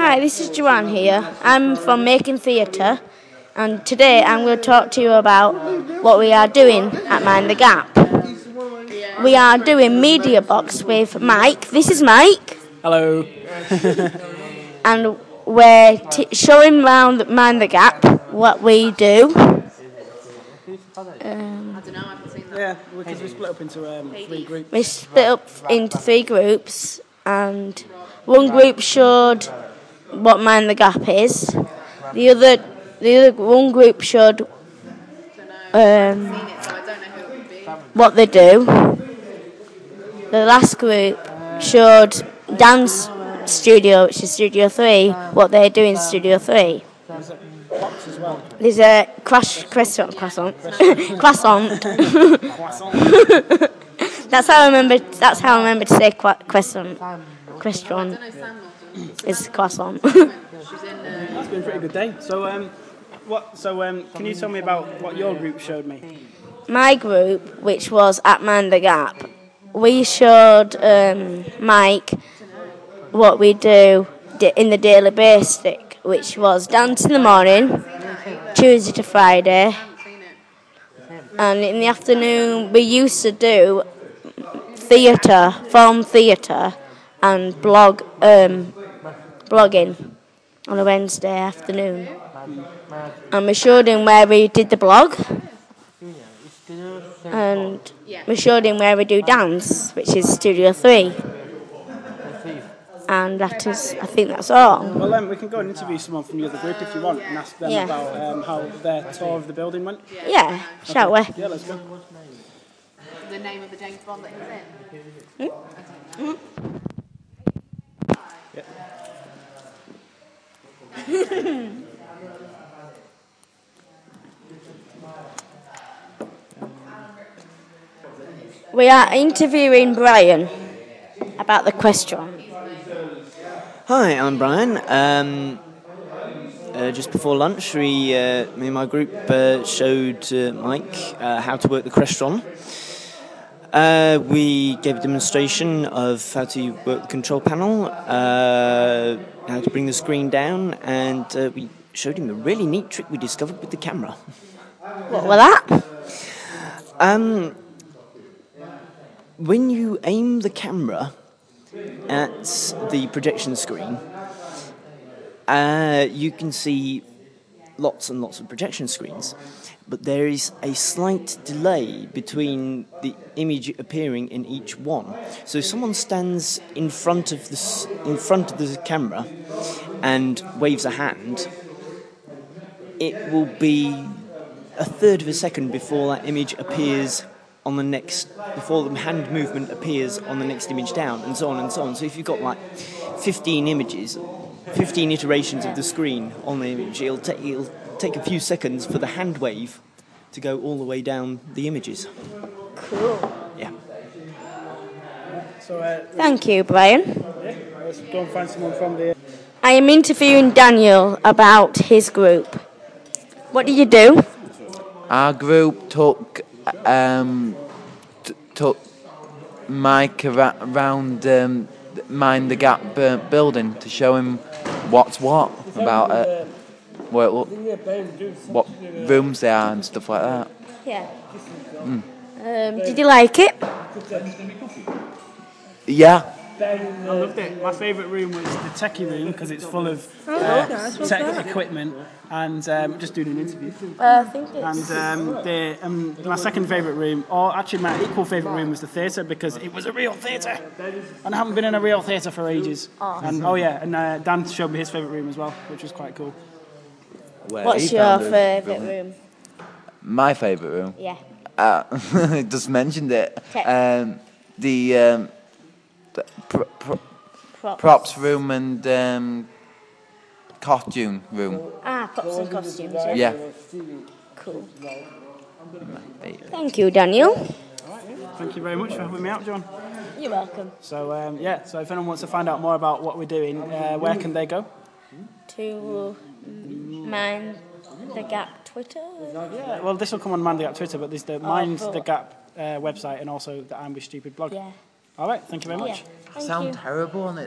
Hi, this is Joanne here. I'm from Making Theatre, and today I'm going to talk to you about what we are doing at Mind the Gap. We are doing Media Box with Mike. This is Mike. Hello. And we're showing around Mind the Gap what we do. Yeah, because we split up into 3 groups. We split up into 3 groups, and one group showed what Mind the Gap is. The other one group showed what they do. The last group showed Dance Studio, which is Studio 3, what they do in Studio 3. There's a croissant. That's how I remember to say croissant. Restaurant is croissant. That's been a pretty good day. So, can you tell me about what your group showed me? My group, which was at Mind the Gap, we showed Mike what we do in the daily basic, which was dance in the morning, Tuesday to Friday, and in the afternoon we used to do film theatre, and blogging on a Wednesday afternoon. And we showed him where we did the blog, and we showed him where we do dance, which is Studio 3. And I think that's all. Well, we can go and interview someone from the other group if you want and ask them about how their tour of the building went. Yeah, shall we? Yeah, let's go. The name of the James Bond that he was in? We are interviewing Brian about the question. Hi, I'm Brian. Just before lunch, me and my group showed Mike how to work the Crestron. We gave a demonstration of how to work the control panel, how to bring the screen down, and we showed him a really neat trick we discovered with the camera. What was that? When you aim the camera at the projection screen, you can see lots and lots of projection screens, but there is a slight delay between the image appearing in each one. So if someone stands in front of the camera and waves a hand, it will be a third of a second before that image appears on the next, before the hand movement appears on the next image down, and so on and so on. So if you've got like 15 images, 15 iterations of the screen on the image, it'll take a few seconds for the hand wave to go all the way down the images. Cool. Yeah. So, Thank you, Brian. Yeah, let's go and find someone from the... I am interviewing Daniel about his group. What did you do? Our group took Mike around Mind the Gap building to show him what's what about it, what rooms there are and stuff like that. Yeah. Did you like it? Yeah. I loved it. My favourite room was the techie room because it's full of tech equipment and just doing an interview. I think it's... And my second favourite room, or actually my equal favourite room, was the theatre because it was a real theatre. And I haven't been in a real theatre for ages. And Dan showed me his favourite room as well, which was quite cool. What's your favourite room? My favourite room? Yeah. Just mentioned it. The props room and costume room. Props and costumes, yeah. Cool. Thank you, Daniel. Thank you very much for having me out, John. You're welcome. So, so if anyone wants to find out more about what we're doing, where can they go? To Mind the Gap Twitter? Yeah, well, this will come on Mind the Gap Twitter, but there's the Mind the Gap website and also the I'm With Stupid blog. Yeah. All right, thank you very much. Yeah. Sound terrible on it.